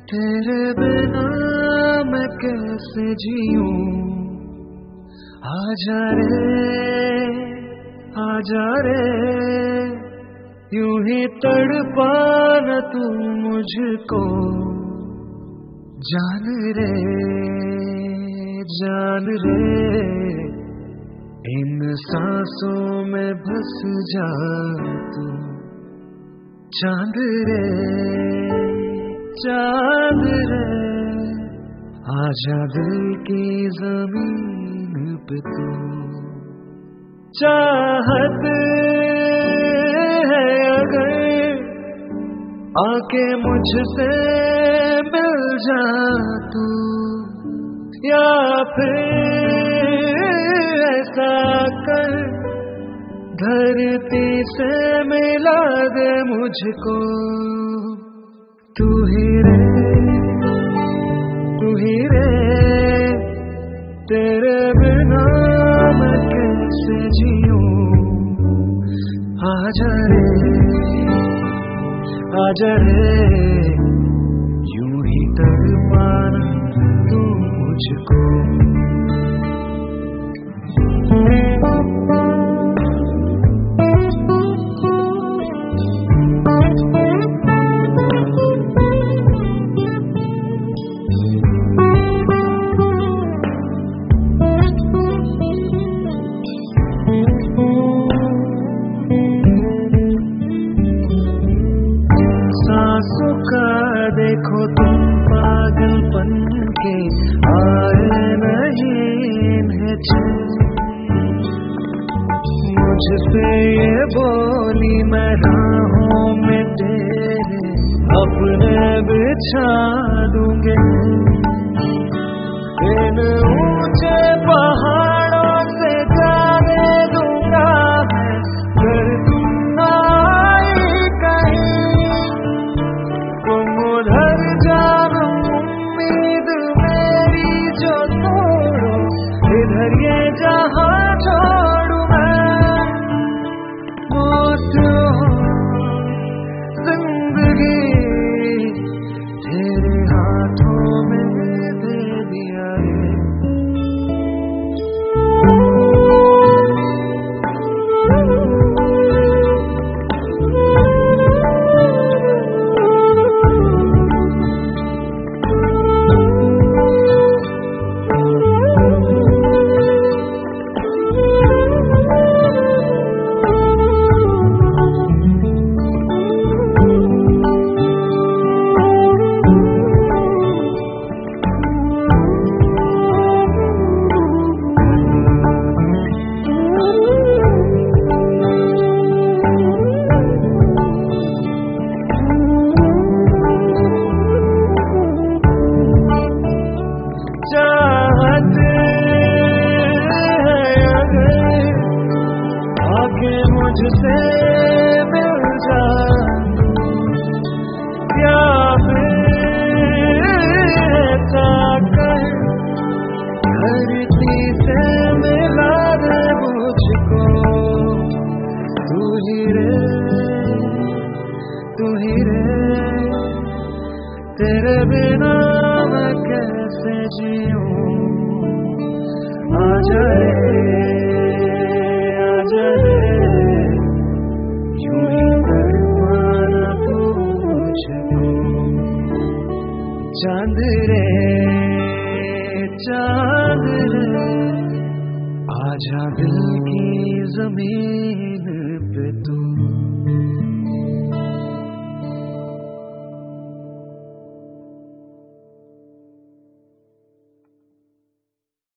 तेरे बिना मैं कैसे जीऊं। आजा रे यूं ही तड़पाना तू मुझको। जान रे इन सांसों में बस जा तू। चांद रे आजा दिल की जमीन पे तू। चाहत है अगर आके मुझसे मिल जा तू, या फिर ऐसा कर धरती से मिला दे मुझको। तू ही रे तेरे बिना मैं कैसे जीऊं। आजा रे यूं ही तड़पाना तू मुझको। सांसों का देखो तुम पागलपन के आए नहीं इन्हें चैन। मुझसे ये बोली मैं राहों में तेरे अपने बिछा दूंगे। इन ऊंचे पहाड़ों से जाने दूंगा मैं अगर तुम ना आए कहीं। तुम उधर जानो उम्मीद मेरी जो तोड़ो, इधर ये जहां छोड़ू मैं। मौत हो जिंदगी तेरे हाथों में दे दिया है। मुझसे मिल जा या फिर ऐसा कर धरती से मिला दे मुझको। तू ही रे तेरे बिना मैं कैसे जीऊं। आजा रे यूं ही तड़पाना तू मुझको। चांद रे आजा दिल की जमीन पे तू।